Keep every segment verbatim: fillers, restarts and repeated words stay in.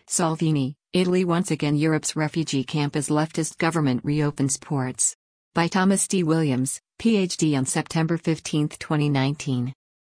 Salvini, Italy once again Europe's refugee camp as leftist government reopens ports. By Thomas D. Williams, P H D on September fifteenth, twenty nineteen.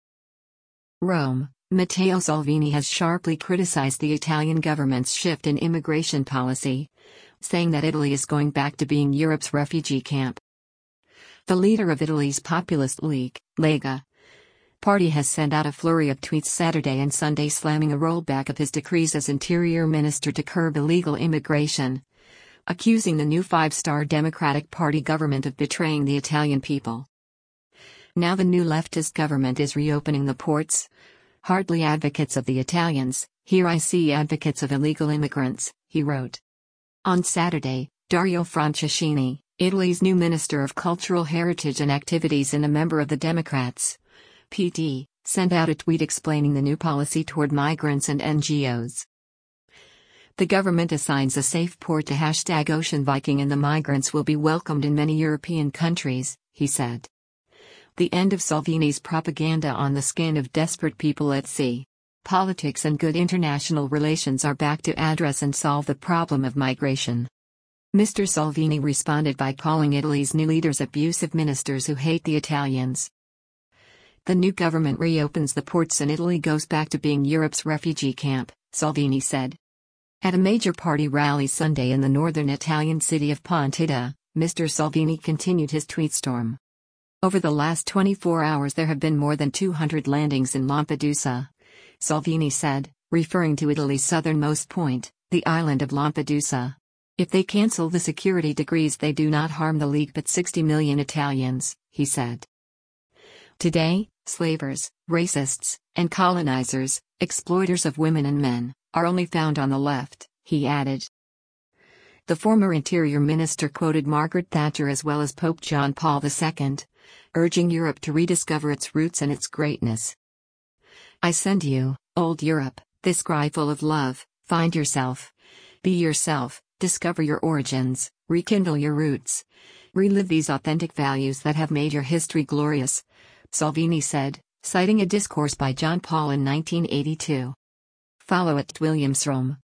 Rome, Matteo Salvini has sharply criticized the Italian government's shift in immigration policy, saying that Italy is going back to being Europe's refugee camp. The leader of Italy's populist League, Lega, party has sent out a flurry of tweets Saturday and Sunday slamming a rollback of his decrees as interior minister to curb illegal immigration, accusing the new five-star Democratic Party government of betraying the Italian people. Now the new leftist government is reopening the ports. Hardly advocates of the Italians, here I see advocates of illegal immigrants, he wrote. On Saturday, Dario Franceschini, Italy's new Minister of Cultural Heritage and Activities and a member of the Democrats, P D, sent out a tweet explaining the new policy toward migrants and N G Os. The government assigns a safe port to hashtag Ocean Viking and the migrants will be welcomed in many European countries, he said. The end of Salvini's propaganda on the skin of desperate people at sea. Politics and good international relations are back to address and solve the problem of migration. Mister Salvini responded by calling Italy's new leaders abusive ministers who hate the Italians. The new government reopens the ports and Italy goes back to being Europe's refugee camp, Salvini said. At a major party rally Sunday in the northern Italian city of Pontida, Mister Salvini continued his tweet storm. Over the last twenty-four hours there have been more than two hundred landings in Lampedusa, Salvini said, referring to Italy's southernmost point, the island of Lampedusa. If they cancel the security decrees they do not harm the League but sixty million Italians, he said. Today, slavers, racists, and colonizers, exploiters of women and men, are only found on the left, he added. The former Interior Minister quoted Margaret Thatcher as well as Pope John Paul the Second, urging Europe to rediscover its roots and its greatness. I send you, old Europe, this cry full of love: find yourself. Be yourself, discover your origins, rekindle your roots. Relive these authentic values that have made your history glorious, Salvini said, citing a discourse by John Paul in nineteen eighty-two. Follow at Williams Rome.